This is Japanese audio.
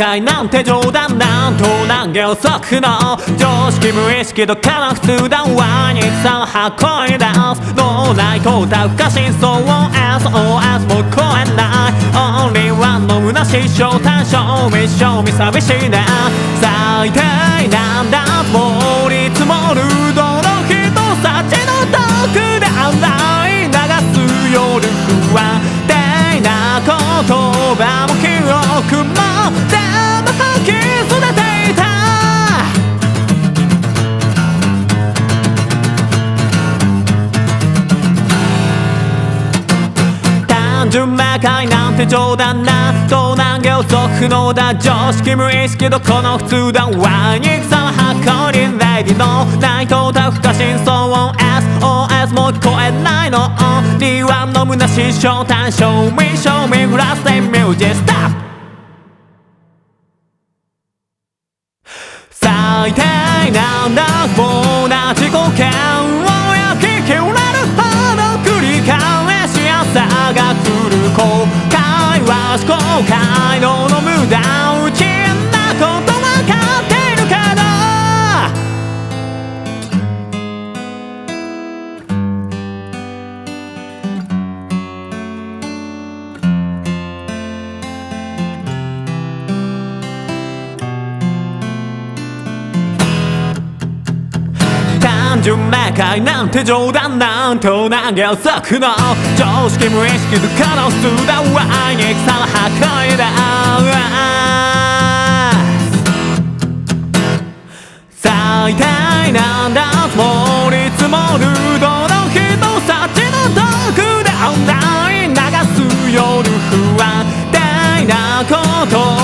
界なんて冗談なんと難行則の常識無意識とかの普通だわにさを運び出す脳内と歌う不可真相を SOS も超えない Only one の虚しい正体証明証明寂しいね最低なんだ積もり積もるどの人たちの遠くで洗い流す夜不安定な言葉も記憶も全部吐き捨てていた単純明快なんて冗談な東南行則のだ常識無意識どこの普通だわ憎さは箱にレディのないと歌う不可真相を SOS も聞こえないの Only one の虚しい正体 Show me show me フラステミュージックスタップ最低なんだもう同じ光景を焼き切れるほど繰り返し朝が来る後悔は思考回路の無駄うちんなことわかっているけど単純明快なんて冗談なんと難行則の常識無意識とかの普通だわ憎さは運び出す最低なんだ積もり積もるどの人たちの遠くで洗い流す夜不安定なこと